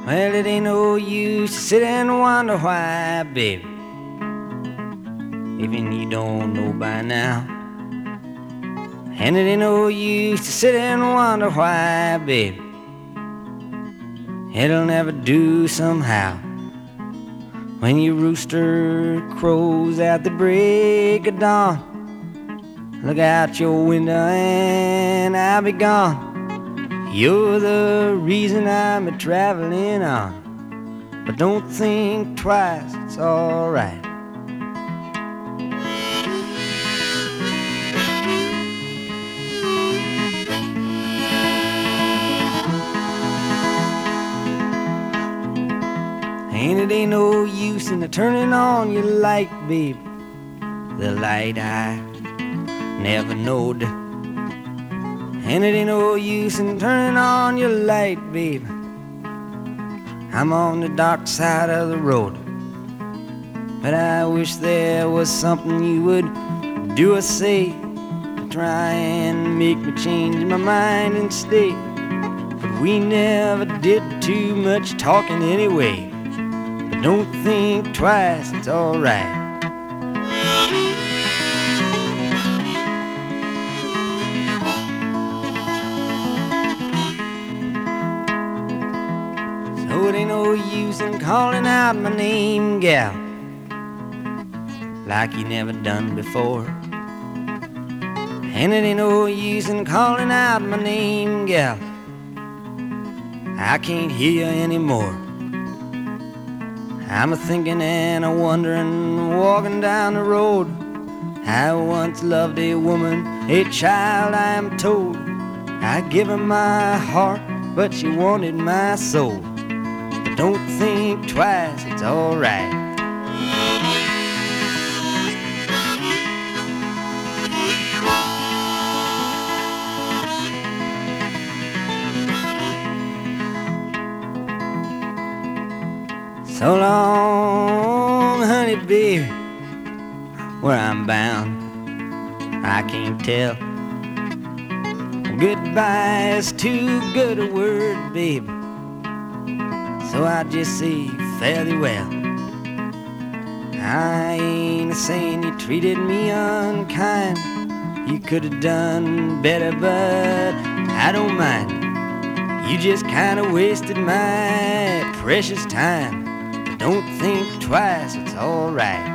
Well, it ain't no use to sit and wonder why, baby. Even you don't know by now. And it ain't no use to sit and wonder why, baby. It'll never do somehow. When your rooster crows at the break of dawn, look out your window and I'll be gone. You're the reason I'm a-traveling on. But don't think twice, it's alright. And it ain't no use in turning on your light, babe. The light I never knowed. And it ain't no use in turning on your light, babe. I'm on the dark side of the road. But I wish there was something you would do or say to try and make me change my mind and stay. But we never did too much talking anyway. But don't think twice, it's alright. So it ain't no use in calling out my name, gal, like you never done before. And it ain't no use in calling out my name, gal, I can't hear you anymore. I'm a-thinking and a-wondering, walking down the road. I once loved a woman, a child I am told. I give her my heart, but she wanted my soul. But don't think twice, it's alright. So long, honey, baby, where I'm bound, I can't tell. Goodbye is too good a word, baby, so I just say fare thee well. I ain't a-saying you treated me unkind. You could have done better, but I don't mind. You just kind of wasted my precious time. Don't think twice, it's alright.